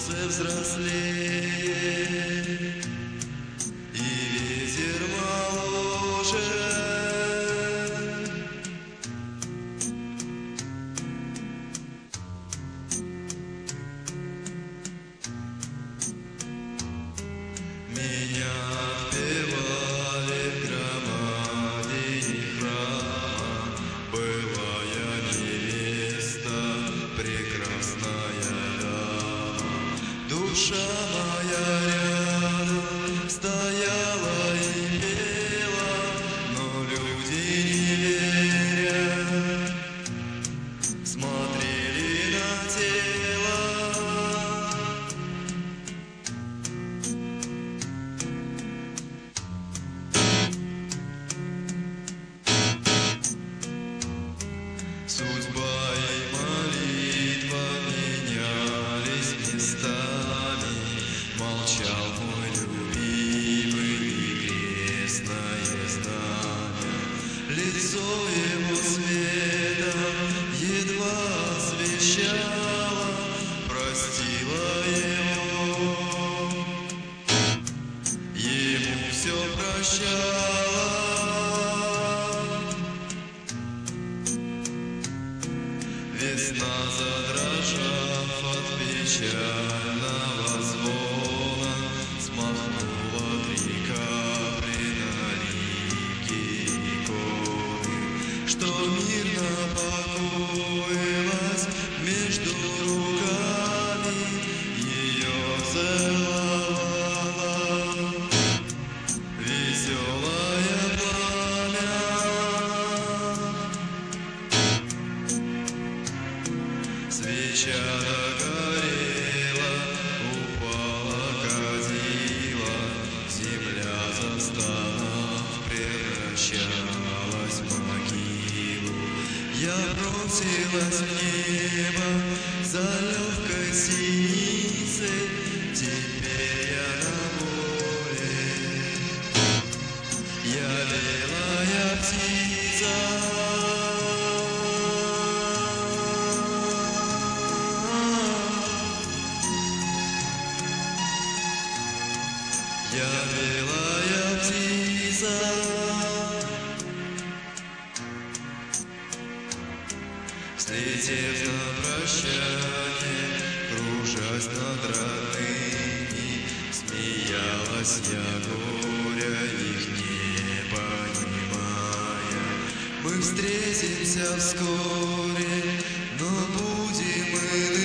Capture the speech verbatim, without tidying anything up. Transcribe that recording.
солнце взрослеет, и ветер моложе. Меня отпевали в громадине храма, былая невеста, прекрасная дама. Душа моя рядом стояла и пела, но люди, не веря, смотрели на тело. Судьба и молитва менялись местами, молчал мой любимый и крестное знамя. Лицо его светом едва освещало, простила его, ему все прощала. Весна, задрожав от печального звона, смахнула три капли на лики иконы, что мирно покоилась между руками, ее целовала веселое пламя. Свеча догорела, упала кадила, земля, застонав, превращалась в могилу. Я бросилась в небо за легкой синицей, теперь я на воле, я белая птица. Я белая птица, взлетев на прощание, кружась над родными, смеялась я горя их не понимая. Мы встретимся вскоре, но будем мы